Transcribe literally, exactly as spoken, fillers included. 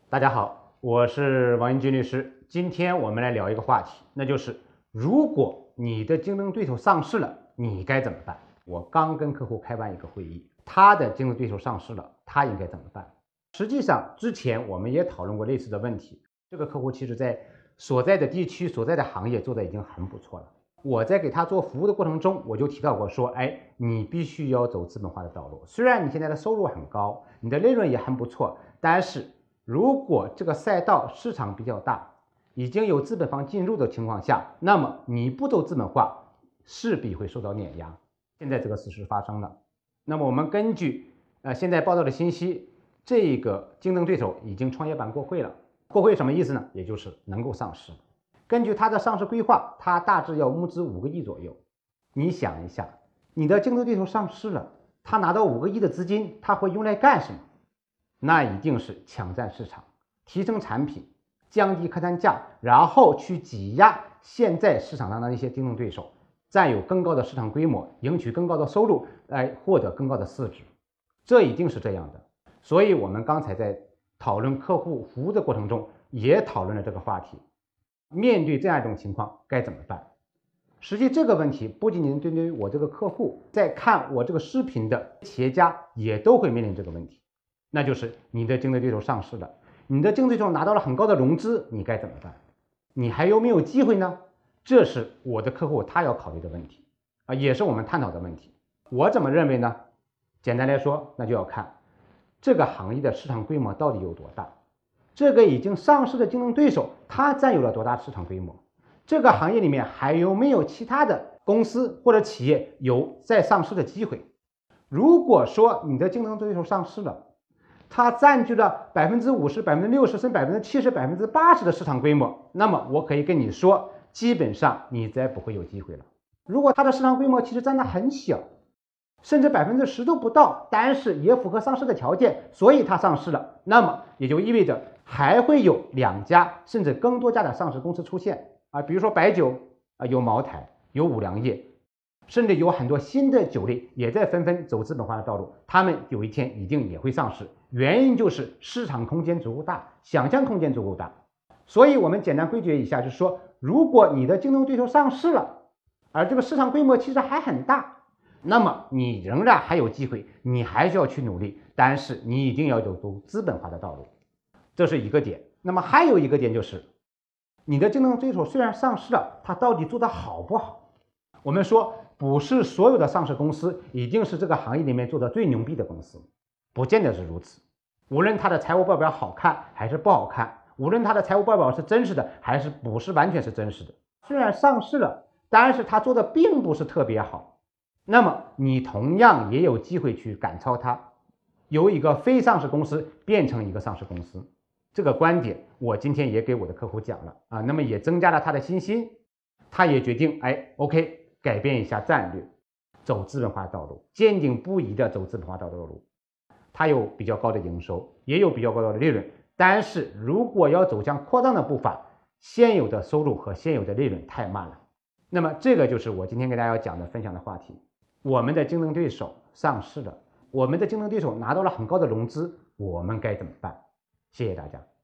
大家好，我是王英军律师。今天我们来聊一个话题，那就是如果你的竞争对手上市了，你该怎么办？我刚跟客户开完一个会议，他的竞争对手上市了，他应该怎么办？实际上，之前我们也讨论过类似的问题。这个客户其实在所在的地区、所在的行业做的已经很不错了。我在给他做服务的过程中，我就提到过说，哎，你必须要走资本化的道路。虽然你现在的收入很高，你的利润也很不错，但是如果这个赛道市场比较大，已经有资本方进入的情况下，那么你不走资本化，势必会受到碾压。现在这个事实发生了。那么我们根据呃现在报道的信息，这个竞争对手已经创业板过会了。过会什么意思呢？也就是能够上市。根据他的上市规划，他大致要募资五个亿左右。你想一下，你的竞争对手上市了，他拿到五个亿的资金，他会用来干什么？那一定是抢占市场，提升产品，降低客单价，然后去挤压现在市场上的那些竞争对手，占有更高的市场规模，赢取更高的收入，来获得更高的市值。这一定是这样的。所以我们刚才在讨论客户服务的过程中，也讨论了这个话题。面对这样一种情况该怎么办？实际这个问题不仅仅针对于我这个客户，在看我这个视频的企业家也都会面临这个问题。那就是你的竞争对手上市了，你的竞争对手拿到了很高的融资，你该怎么办？你还有没有机会呢？这是我的客户他要考虑的问题啊，也是我们探讨的问题。我怎么认为呢？简单来说，那就要看这个行业的市场规模到底有多大，这个已经上市的竞争对手他占有了多大市场规模，这个行业里面还有没有其他的公司或者企业有再上市的机会。如果说你的竞争对手上市了，它占据了百分之五十、百分之六十甚至百分之七十、百分之八十的市场规模，那么我可以跟你说，基本上你再不会有机会了。如果它的市场规模其实占的很小，甚至百分之十都不到，但是也符合上市的条件，所以它上市了，那么也就意味着还会有两家甚至更多家的上市公司出现啊，比如说白酒啊，有茅台，有五粮液。甚至有很多新的酒类也在纷纷走资本化的道路，他们有一天一定也会上市，原因就是市场空间足够大，想象空间足够大。所以我们简单归结一下，就是说，如果你的竞争对手上市了，而这个市场规模其实还很大，那么你仍然还有机会，你还需要去努力，但是你一定要走资本化的道路，这是一个点。那么还有一个点就是，你的竞争对手虽然上市了，它到底做得好不好？我们说，不是所有的上市公司一定是这个行业里面做的最牛逼的公司，不见得是如此。无论它的财务报表好看还是不好看，无论它的财务报表是真实的还是不是完全是真实的，虽然上市了，但是它做的并不是特别好，那么你同样也有机会去赶超它，由一个非上市公司变成一个上市公司。这个观点我今天也给我的客户讲了啊，那么也增加了他的信心，他也决定哎 OK。改变一下战略，走资本化道路，坚定不移的走资本化道路。它有比较高的营收，也有比较高的利润，但是如果要走向扩张的步伐，现有的收入和现有的利润太慢了。那么这个就是我今天跟大家要讲的分享的话题。我们的竞争对手上市了，我们的竞争对手拿到了很高的融资，我们该怎么办？谢谢大家。